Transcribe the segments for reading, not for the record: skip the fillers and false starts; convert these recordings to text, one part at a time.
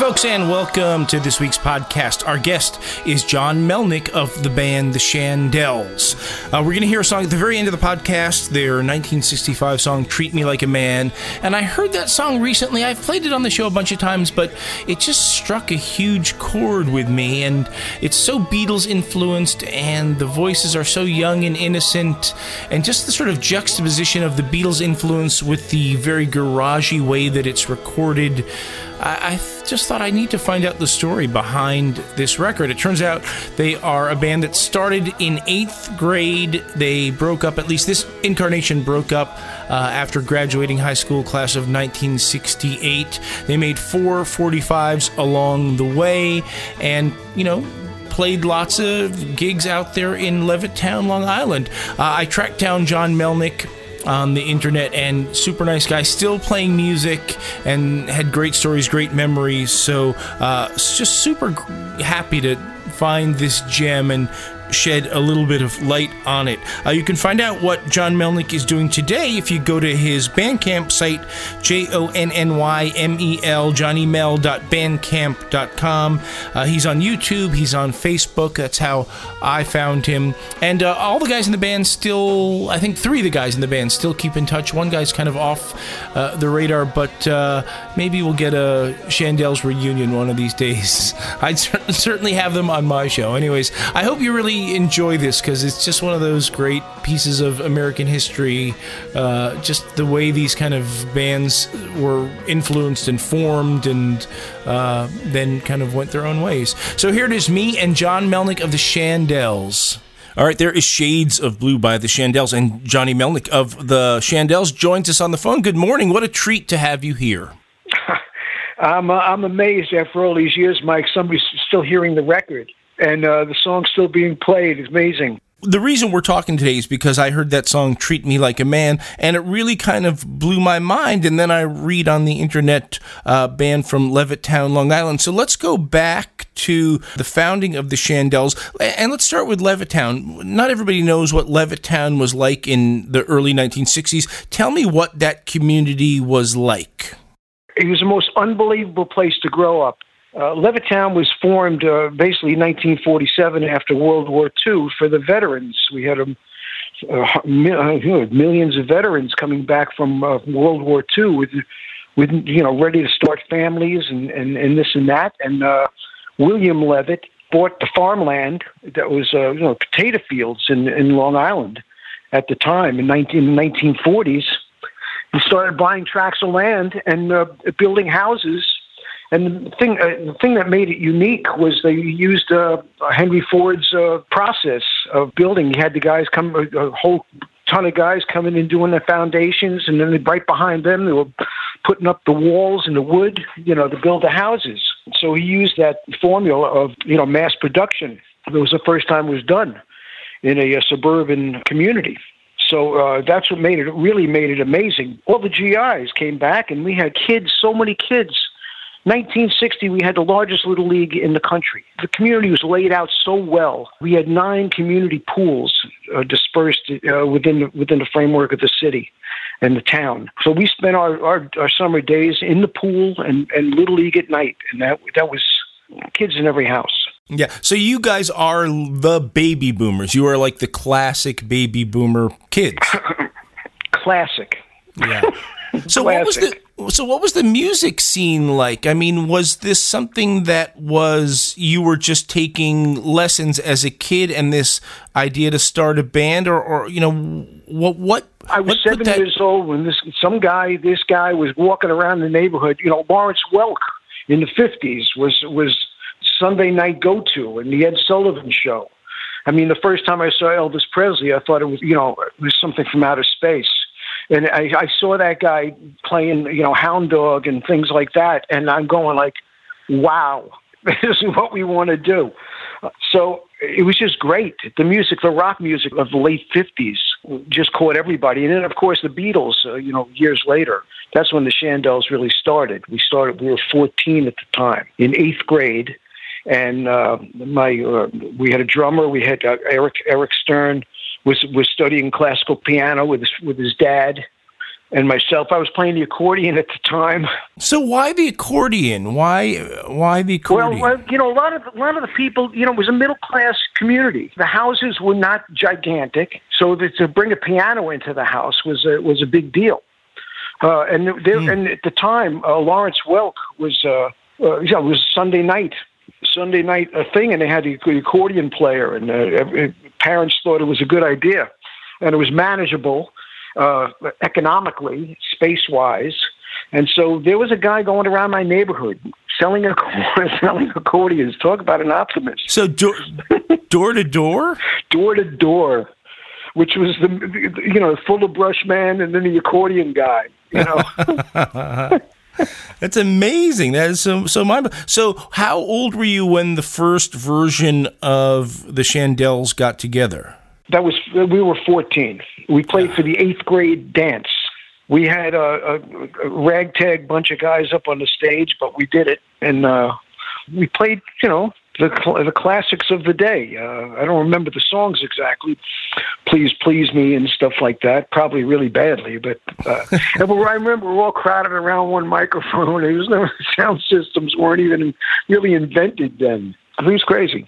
folks, and welcome to this week's podcast. Our guest is John Melnick of the band The Shandells. We're going to hear a song at the very end of the podcast, their 1965 song, Treat Me Like a Man. And I heard that song recently. I've played it on the show a bunch of times, but it just struck a huge chord with me. And it's so Beatles-influenced, and the voices are so young and innocent. And just the sort of juxtaposition of the Beatles' influence with the very garagey way that it's recorded. I just thought I need to find out the story behind this record. It turns out they are a band that started in 8th grade. They broke up, at least this incarnation broke up after graduating high school, class of 1968. They made 4 45s along the way and, played lots of gigs out there in Levittown, Long Island. I tracked down John Melnick on the internet, and super nice guy, still playing music and had great stories, great memories. So just super happy to find this gem and shed a little bit of light on it. You can find out what John Melnick is doing today if you go to his Bandcamp site, JONNYMEL, johnnymel.bandcamp.com. He's on YouTube, he's on Facebook. That's how I found him. And all the guys in the band still, I think 3 of the guys in the band still keep in touch. One guy's kind of off the radar, but maybe we'll get a Shandells reunion one of these days. I'd certainly have them on my show. Anyways, I hope you really enjoy this, because it's just one of those great pieces of American history, just the way these kind of bands were influenced and formed and then kind of went their own ways. So here it is, me and John Melnick of the Shandells. All right, there is Shades of Blue by the Shandells, and Johnny Melnick of the Shandells joins us on the phone. Good morning. What a treat to have you here. I'm amazed after all these years, Mike, somebody's still hearing the record. And the song's still being played. It's amazing. The reason we're talking today is because I heard that song, Treat Me Like a Man, and it really kind of blew my mind. And then I read on the internet, band from Levittown, Long Island. So let's go back to the founding of the Shandells. And let's start with Levittown. Not everybody knows what Levittown was like in the early 1960s. Tell me what that community was like. It was the most unbelievable place to grow up. Levittown was formed basically in 1947 after World War II for the veterans. We had millions of veterans coming back from World War II with ready to start families and this and that. And William Levitt bought the farmland that was potato fields in Long Island at the time in the 1940s. He started buying tracts of land and building houses. And the thing that made it unique was they used Henry Ford's process of building. He had the guys come, a whole ton of guys coming in doing the foundations, and then right behind them they were putting up the walls and the wood, to build the houses. So he used that formula of mass production. It was the first time it was done in a suburban community. So that's what really made it amazing. All the GIs came back, and we had kids, so many kids. 1960, we had the largest Little League in the country. The community was laid out so well. We had 9 community pools dispersed within the framework of the city and the town. So we spent our summer days in the pool and Little League at night, and that was kids in every house. Yeah, so you guys are the baby boomers. You are like the classic baby boomer kids. Classic. Yeah. So what was the music scene like? I mean, was this something that you were just taking lessons as a kid and this idea to start a band, or what? I was 7 years old when this guy was walking around the neighborhood. Lawrence Welk in the 50s was Sunday night go-to, and the Ed Sullivan Show. I mean, the first time I saw Elvis Presley, I thought it was something from outer space. And I saw that guy playing, Hound Dog and things like that, and I'm going like, wow, this is what we want to do. So it was just great. The rock music of the late 50s just caught everybody. And then, of course, the Beatles, years later. That's when the Shandells really started. We were 14 at the time, in 8th grade. And we had a drummer. We had Eric Stern was studying classical piano with his dad. and myself. I was playing the accordion at the time. So why the accordion? Why the accordion? Well, a lot of the people, it was a middle class community. The houses were not gigantic, so to bring a piano into the house was a big deal. And at the time, Lawrence Welk was it was Sunday night a thing, and they had the accordion player, and parents thought it was a good idea, and it was manageable. Economically, space-wise, and so there was a guy going around my neighborhood selling accordions. Talk about an optimist. So door to door, door to door, which was the Fuller Brush man and then the accordion guy. That's amazing. That is so mind. So how old were you when the first version of the Shandells got together? We were 14. We played for the 8th grade dance. We had a ragtag bunch of guys up on the stage, but we did it, and we played, the classics of the day. I don't remember the songs exactly. Please Please Me and stuff like that. Probably really badly, but I remember we were all crowded around one microphone. Sound systems weren't even really invented then. It was crazy.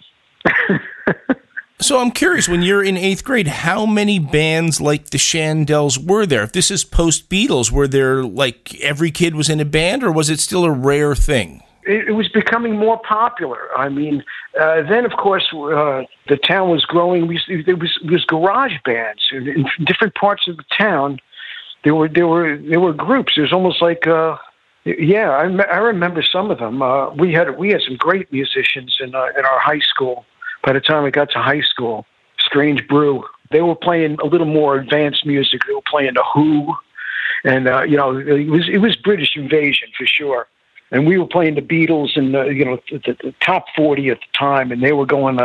So I'm curious, when you're in 8th grade, how many bands like the Shandells were there? If this is post-Beatles, were there, like, every kid was in a band, or was it still a rare thing? It was becoming more popular. I mean, then, of course, the town was growing. There was garage bands in different parts of the town. There were groups. It was almost like, I remember some of them. We had some great musicians in our high school. By the time I got to high school, Strange Brew, they were playing a little more advanced music. They were playing The Who, and it was British Invasion for sure. And we were playing the Beatles and the top 40 at the time, and they were going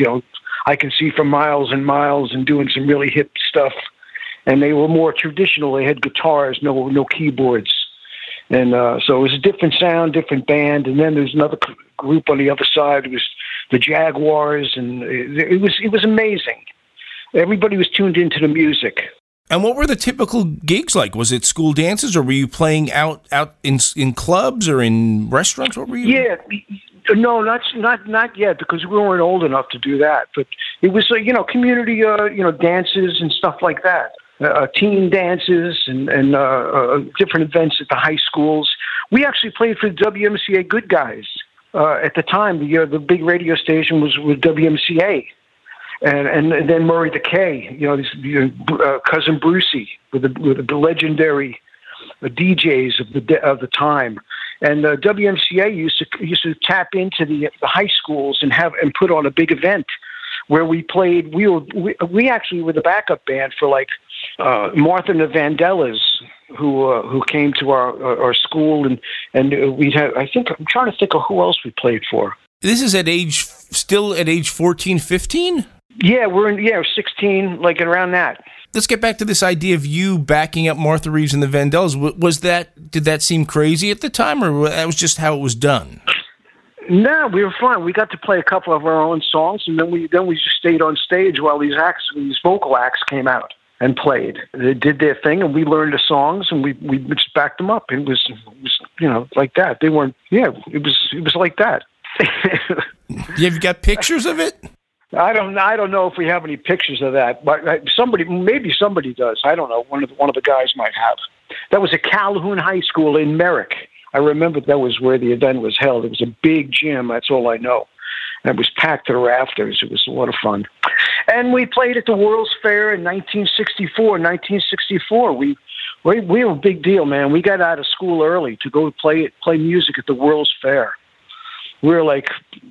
I Can See for Miles and Miles and doing some really hip stuff. And they were more traditional. They had guitars, no keyboards. And so it was a different sound, different band. And then there's another group on the other side. It was the Jaguars, and it was amazing. Everybody was tuned into the music. And what were the typical gigs like? Was it school dances, or were you playing out in clubs or in restaurants? What were you? Yeah, no, not yet, because we weren't old enough to do that. But it was community dances and stuff like that. Teen dances and different events at the high schools. We actually played for the WMCA Good Guys. At the time, the big radio station was with WMCA, and then Murray the K, Cousin Brucey with the legendary DJs of the time, and WMCA used to tap into the high schools and put on a big event where we played. We actually were the backup band for like Martha and the Vandellas, who came to our school, and we had, I think, I'm trying to think of who else we played for. This is still at age 14, 15? Yeah, 16, like around that. Let's get back to this idea of you backing up Martha Reeves and the Vandellas. Did that seem crazy at the time, or that was just how it was done? No, we were fine. We got to play a couple of our own songs, and then we just stayed on stage while these vocal acts came out and played. They did their thing, and we learned the songs, and we just backed them up. It was like that. They weren't. Yeah, it was like that. Have you got pictures of it? I don't know if we have any pictures of that, but maybe somebody does. I don't know. One of the guys might have. That was at Calhoun High School in Merrick. I remember that was where the event was held. It was a big gym. That's all I know. And it was packed to the rafters. It was a lot of fun. And we played at the World's Fair in 1964. We were a big deal, man. We got out of school early to go play music at the World's Fair. We were like,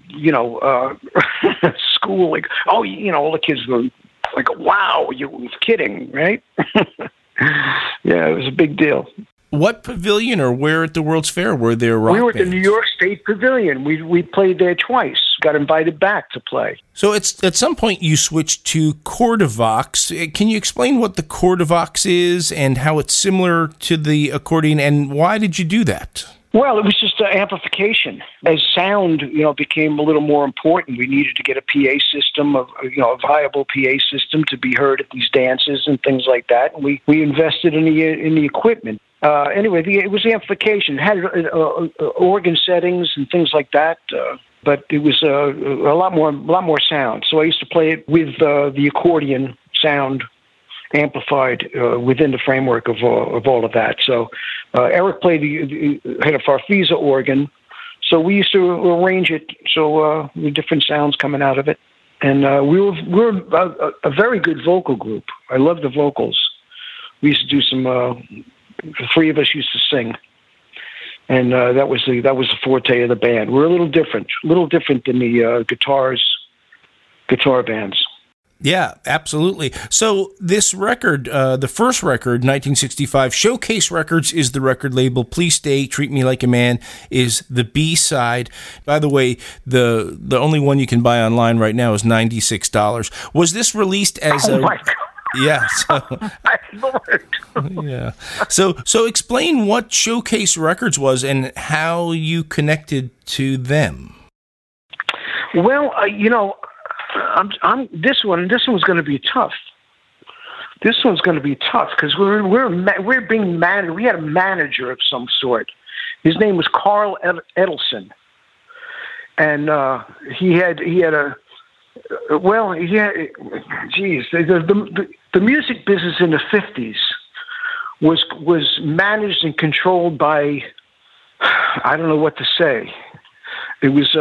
school, like, all the kids were like, wow, you kidding, right? Yeah, it was a big deal. What pavilion or where at the World's Fair were there rock bands? We were at the New York State Pavilion. We played there twice. Got invited back to play. So at some point you switched to Chordavox. Can you explain what the Chordavox is and how it's similar to the accordion, and why did you do that? Well, it was just amplification. As sound, became a little more important, we needed to get a PA system, a viable PA system to be heard at these dances and things like that. And we invested in the equipment. Anyway, it was the amplification. It had organ settings and things like that, but it was a lot more sound. So I used to play it with the accordion sound amplified within the framework of all of that. So Eric had a Farfisa organ, so we used to arrange it so with different sounds coming out of it. And we were a very good vocal group. I loved the vocals. We used to do some. The three of us used to sing, and that was the forte of the band. We're a little different than the guitar bands. Yeah, absolutely. So this record, the first record, 1965, Showcase Records is the record label. Please Stay, Treat Me Like a Man is the B-side. By the way, the only one you can buy online right now is $96. Was this released as my God. Yeah. So, my Lord. Yeah. So explain what Showcase Records was and how you connected to them. Well, this one's going to be tough. This one's going to be tough because we're being managed. We had a manager of some sort. His name was Carl Edelson, and he had a. Well, yeah. Geez, the music business in the 50s was managed and controlled by, I don't know what to say. It was.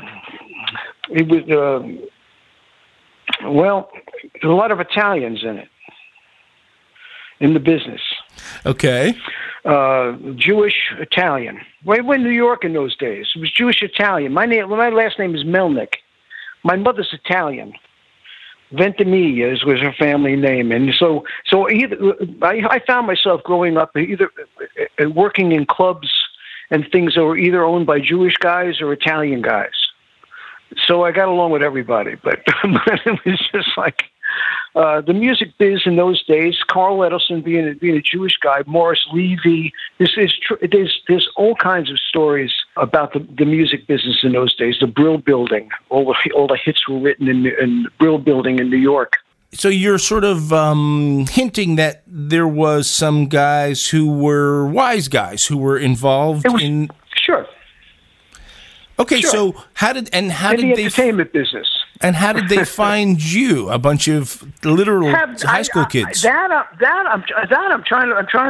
Well, there's a lot of Italians in the business. Okay. Jewish Italian. We were in New York in those days. It was Jewish Italian. My last name is Melnick. My mother's Italian. Ventimiglia was her family name, and so I found myself growing up either working in clubs and things that were either owned by Jewish guys or Italian guys. So I got along with everybody, but it was just like the music biz in those days. Carl Edelson being a Jewish guy, Morris Levy. There's all kinds of stories about the music business in those days. The Brill Building, all the hits were written in the Brill Building in New York. So you're sort of hinting that there was some guys who were wise guys who were involved in. Sure. Okay, sure. So how did the entertainment business? And how did they find you? A bunch of literal high school kids. I'm trying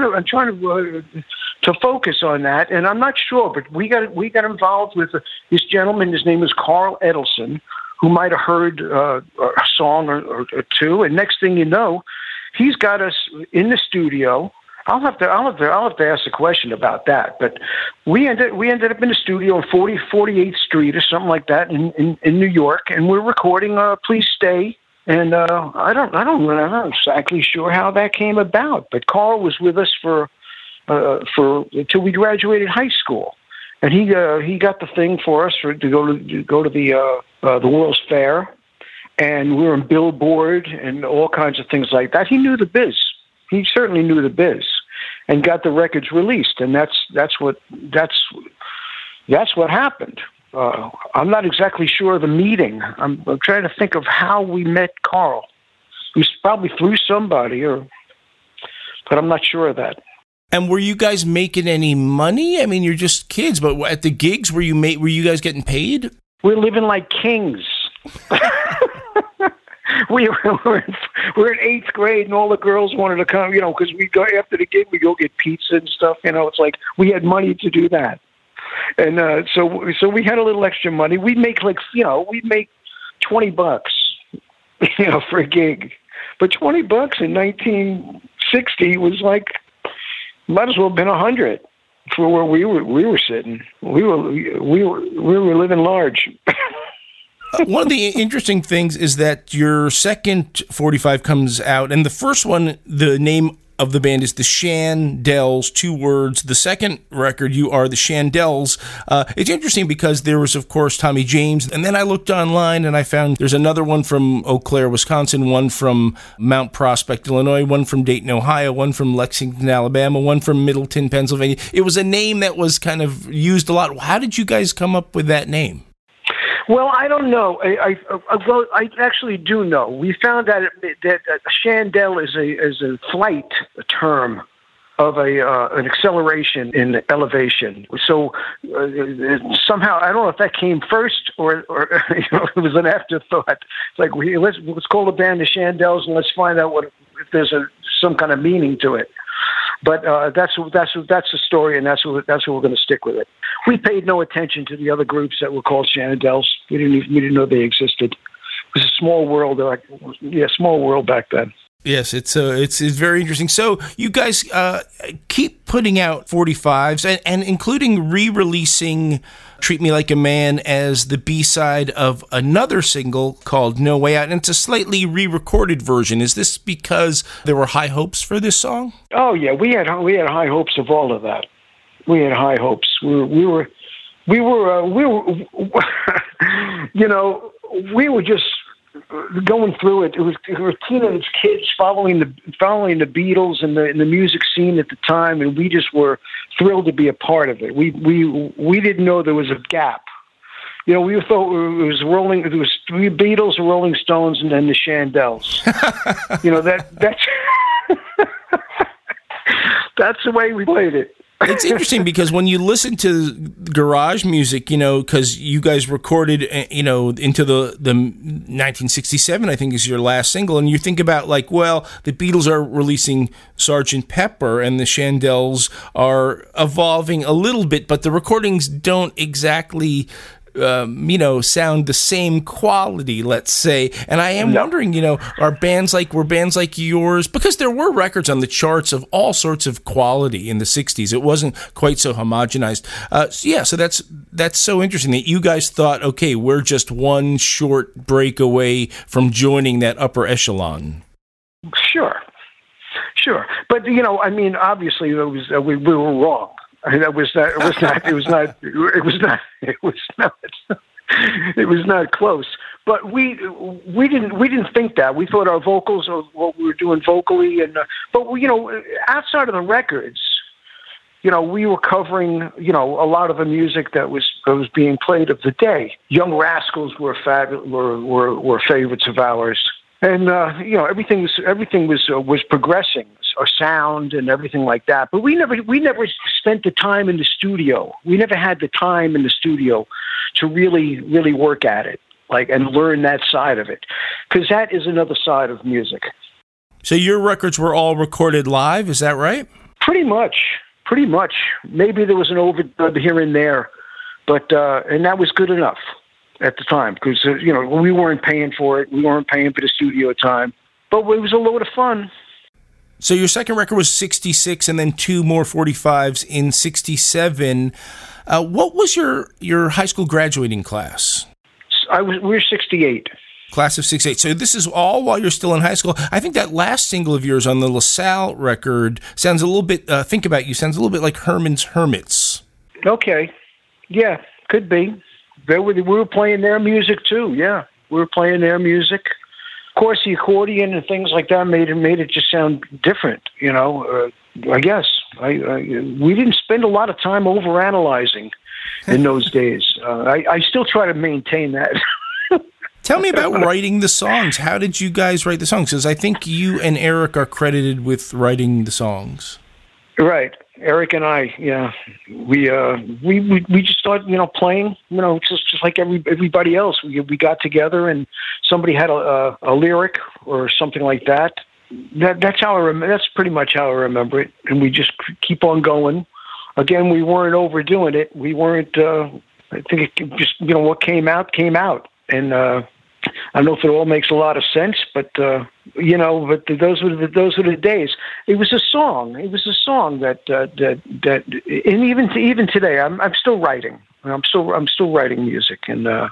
to focus on that, and I'm not sure. But we got involved with this gentleman. His name was Carl Edelson, who might have heard a song or two, and next thing you know, he's got us in the studio. I'll have to ask a question about that. But we ended up in the studio on 48th Street or something like that in New York, and we're recording "Please Stay." And I'm not exactly sure how that came about. But Carl was with us for until we graduated high school, and he got the thing for us to go to the World's Fair, and we were in Billboard and all kinds of things like that. He knew the biz. He certainly knew the biz, and got the records released, and that's what happened. I'm not exactly sure of the meeting. I'm trying to think of how we met Carl. It was probably through somebody, but I'm not sure of that. And were you guys making any money? I mean, you're just kids, but at the gigs, were you guys getting paid? We're living like kings. We were in 8th grade, and all the girls wanted to come, because we go after the gig, we go get pizza and stuff. It's like we had money to do that, and so we had a little extra money. We'd make we'd make $20, for a gig, but $20 in 1960 was like might as well have been 100 for where we were sitting. We were living large. One of the interesting things is that your second 45 comes out, and the first one, the name of the band is the Shandells, 2 words. The second record, you are the Shandells. It's interesting because there was, of course, Tommy James, and then I looked online and I found there's another one from Eau Claire, Wisconsin, one from Mount Prospect, Illinois, one from Dayton, Ohio, one from Lexington, Alabama, one from Middleton, Pennsylvania. It was a name that was kind of used a lot. How did you guys come up with that name? Well, I don't know. I actually do know. We found that a Shandell is a flight term of an acceleration in elevation. So somehow, I don't know if that came first or it was an afterthought. It's like let's call the band the Shandells and let's find out if there's some kind of meaning to it. But that's the story, and that's what we're going to stick with it. We paid no attention to the other groups that were called Shandells. We didn't know they existed. It was a small world, small world back then. Yes, it's very interesting. So you guys keep putting out 45s and including re-releasing Treat Me Like a Man as the B-side of another single called No Way Out, and it's a slightly re-recorded version. Is this because there were high hopes for this song? Oh yeah, we had high hopes of all of that. We had high hopes. We were we were just going through it. We were teenage kids following the Beatles and the music scene at the time, and we just were thrilled to be a part of it. We didn't know there was a gap. We thought it was rolling. There was 3 Beatles, the Rolling Stones, and then the Shandells. That's that's the way we played it. It's interesting because when you listen to garage music, because you guys recorded, into the 1967, I think is your last single, and you think about the Beatles are releasing Sgt. Pepper and the Shandells are evolving a little bit, but the recordings don't exactly sound the same quality, let's say. And I am wondering, were bands like yours, because there were records on the charts of all sorts of quality in the 60s. It wasn't quite so homogenized. So that's so interesting that you guys thought, okay, we're just one short break away from joining that upper echelon. Sure. But, obviously we were wrong. It was not close. But we didn't think that. We thought our vocals or what we were doing vocally, but outside of the records, we were covering a lot of the music that was being played of the day. Young Rascals were favorites of ours, and everything was progressing. Our sound and everything like that, but we never spent the time in the studio. We never had the time in the studio to really work at it, and learn that side of it, because that is another side of music. So your records were all recorded live, is that right? Pretty much. Maybe there was an overdub here and there, but and that was good enough at the time, because we weren't paying for it. We weren't paying for the studio time, but it was a load of fun. So your second record was 66 and then 2 more 45s in 67. What was your high school graduating class? We were 68. Class of 68. So this is all while you're still in high school. I think that last single of yours on the LaSalle record sounds a little bit, Think About You, sounds a little bit like Herman's Hermits. Okay. Yeah, could be. We were playing their music too, yeah. We were playing their music. Of course, the accordion and things like that made it just sound different, I guess. We didn't spend a lot of time overanalyzing in those days. I still try to maintain that. Tell me about writing the songs. How did you guys write the songs? Because I think you and Eric are credited with writing the songs. Right. Eric and I, yeah, we just started, playing, just like everybody else. We got together and somebody had a lyric or something like that. That's how that's pretty much how I remember it. And we just keep on going. Again, we weren't overdoing it. We weren't. I think it just what came out. And I don't know if it all makes a lot of sense, but but those were the days. It was a song. It was a song that and even today, I'm still writing. I'm still writing music, and I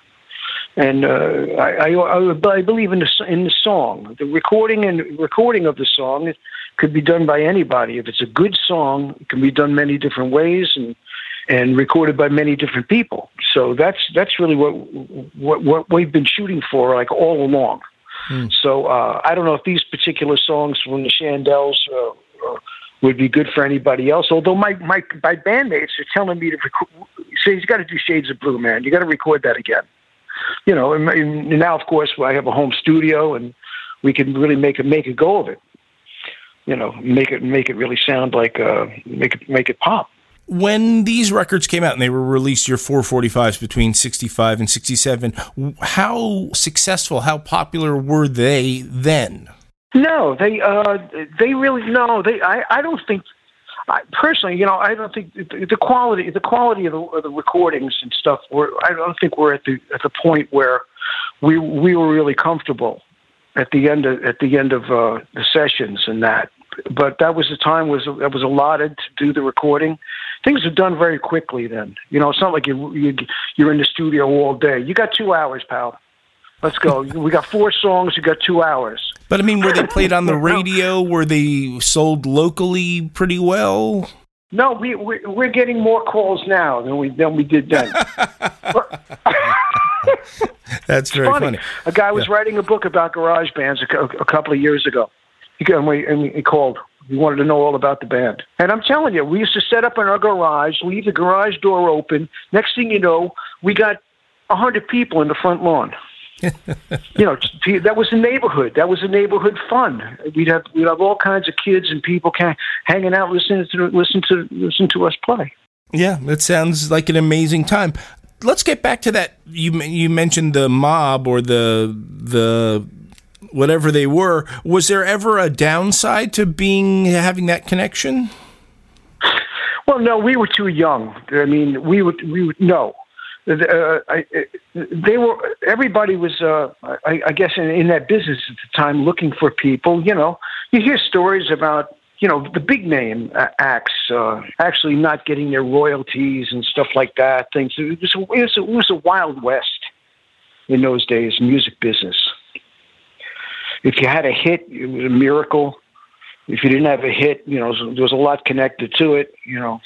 believe in the song, the recording of the song. could be done by anybody. If it's a good song, it can be done many different ways and recorded by many different people. So that's really what we've been shooting for, like, all along. So I don't know if these particular songs from the Shandells would be good for anybody else. Although my bandmates are telling me to say, you got to do Shades of Blue, man. You got to record that again. You know, and now of course I have a home studio and we can really make a go of it. You know, make it really sound like make it pop. When these records came out and they were released, your 445s between 65 and 67, how successful, how popular were they then? No, they really, no, I don't think, personally, you know, I don't think the quality of the recordings and stuff I don't think we're at the point where we were really comfortable at the end of the sessions and that. But that was the time that was allotted to do the recording. Things are done very quickly then. You know, it's not like you're in the studio all day. You got 2 hours, pal. Let's go. We got 4 songs. You got 2 hours. But I mean, were they played on the radio? Were they sold locally pretty well? No, we're getting more calls now than we did then. That's very funny. A guy was writing a book about garage bands a couple of years ago. He called. He wanted to know all about the band. And I'm telling you, we used to set up in our garage, leave the garage door open. Next thing you know, we got 100 people in the front lawn. You know, that was a neighborhood. That was a neighborhood fun. We'd have all kinds of kids and people hanging out, listening to us play. Yeah, that sounds like an amazing time. Let's get back to that. You mentioned the mob or the whatever they were. Was there ever a downside to having that connection? Well, no, we were too young. I mean, we would no. Everybody was, I guess, in that business at the time, looking for people. You know, you hear stories about, you know, the big name acts actually not getting their royalties and stuff like that. Things. It was a wild west in those days, music business. If you had a hit, it was a miracle. If you didn't have a hit, you know, there was a lot connected to it. You know.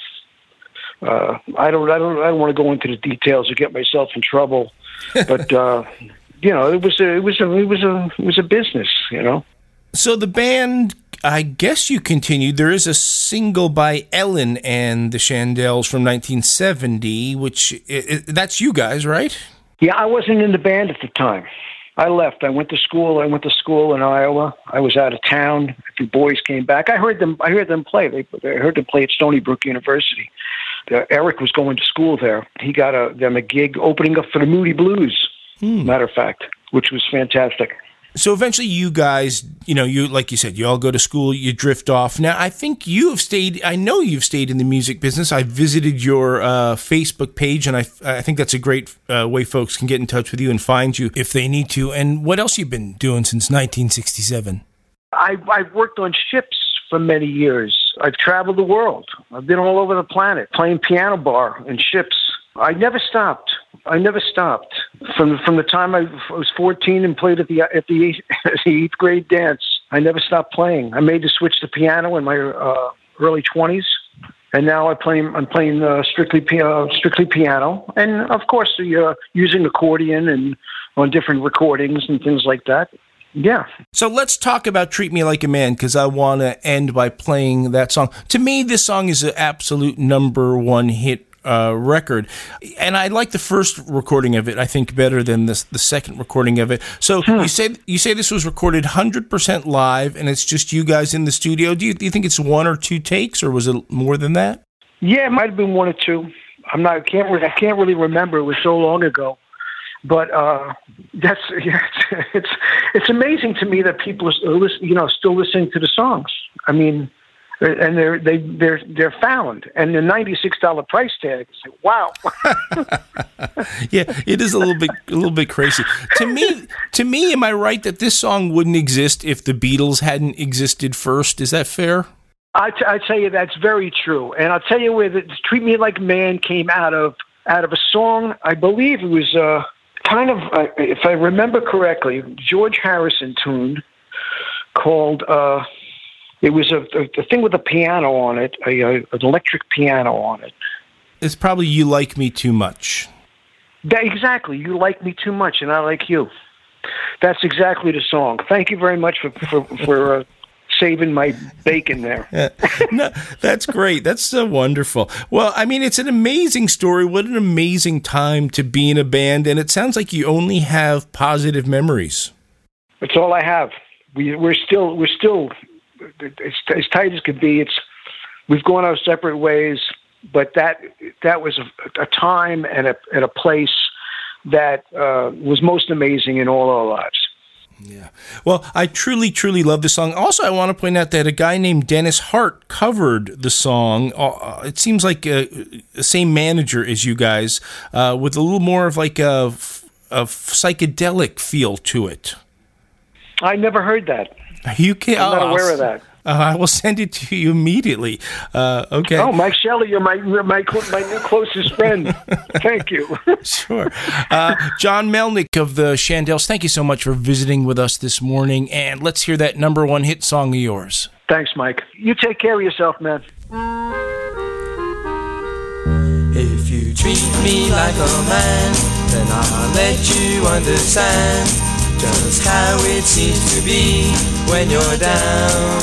I don't want to go into the details or get myself in trouble, but you know, it was a business, you know. So the band, I guess you continued. There is a single by Ellen and the Shandells from 1970, which that's you guys, right? Yeah, I wasn't in the band at the time. I left. I went to school in Iowa. I was out of town. The boys came back. I heard them play. I heard them play at Stony Brook University. Eric was going to school there. He got them a gig opening up for the Moody Blues, matter of fact, which was fantastic. So eventually you guys, you know, like you said, you all go to school, you drift off. Now, I think I know you've stayed in the music business. I visited your Facebook page, and I think that's a great way folks can get in touch with you and find you if they need to. And what else you've been doing since 1967? I've worked on ships for many years. I've traveled the world. I've been all over the planet playing piano bar and ships. I never stopped. From the time I was 14 and played at the 8th grade dance. I never stopped playing. I made the switch to piano in my early 20s, and now I'm playing strictly piano, and of course using accordion and on different recordings and things like that. Yeah. So let's talk about Treat Me Like a Man, because I want to end by playing that song. To me, this song is an absolute #1 hit record, and I like the first recording of it, I think, better than the second recording of it. So you say this was recorded 100% live, and it's just you guys in the studio. Do you think it's 1 or 2 takes, or was it more than that? Yeah, it might have been 1 or 2. I can't really remember. It was so long ago. But it's amazing to me that people are still listening to the songs. I mean, and they're found, and the $96 price tag. Wow. Yeah, it is a little bit crazy. To me, am I right that this song wouldn't exist if the Beatles hadn't existed first? Is that fair? I tell you, that's very true. And I'll tell you where the "Treat Me Like a Man" came out of a song. I believe it was kind of, if I remember correctly, George Harrison tune called It was a thing with a piano on it, an electric piano on it. It's probably You Like Me Too Much. Exactly. You like me too much, and I like you. That's exactly the song. Thank you very much for saving my bacon there. No, that's great. That's so wonderful. Well, I mean, it's an amazing story. What an amazing time to be in a band, and it sounds like you only have positive memories. That's all I have. We're still as tight as could be. We've gone our separate ways, but that was a time and a place that was most amazing in all our lives. Yeah. Well, I truly, truly love the song. Also, I want to point out that a guy named Dennis Hart covered the song. It seems like the same manager as you guys, with a little more of like a psychedelic feel to it. I never heard that. You can't. I'm not aware of that. I will send it to you immediately. Okay. Oh, Mike Shelley, you're my new closest friend. Thank you. Sure. John Melnick of the Shandells, thank you so much for visiting with us this morning. And let's hear that number one hit song of yours. Thanks, Mike. You take care of yourself, man. If you treat me like a man, then I'll let you understand just how it seems to be when you're down.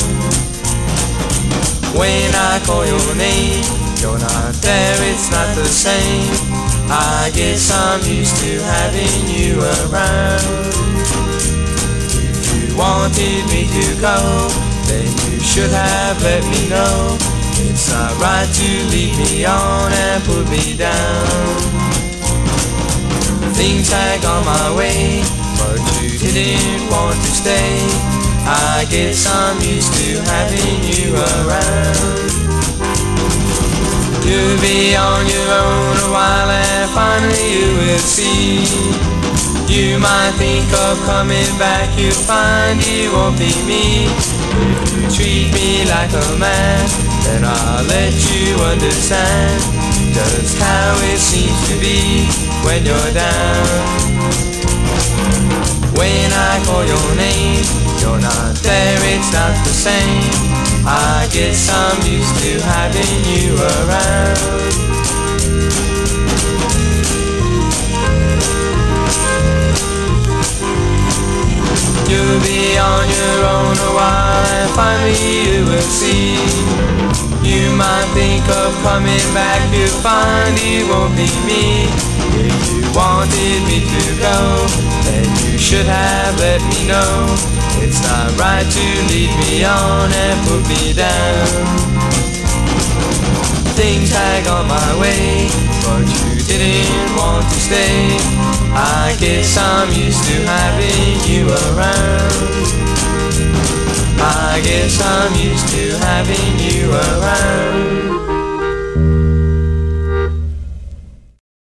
When I call your name, you're not there, it's not the same. I guess I'm used to having you around. If you wanted me to go, then you should have let me know. It's not right to leave me on and put me down. Things had gone my way, but you didn't want to stay. I guess I'm used to having you around. You'll be on your own a while and finally you will see. You might think of coming back, you'll find it won't be me. If you treat me like a man, then I'll let you understand just how it seems to be when you're down. When I call your name, you're not there, it's not the same. I guess I'm used to having you around. You'll be on your own a while and finally you will see. You might think of coming back, you'll find it won't be me. If you wanted me to go, then you should have let me know. It's not right to lead me on and put me down. Things had gone my way, but you didn't want to stay. I guess I'm used to having you around. I guess I'm used to having you around.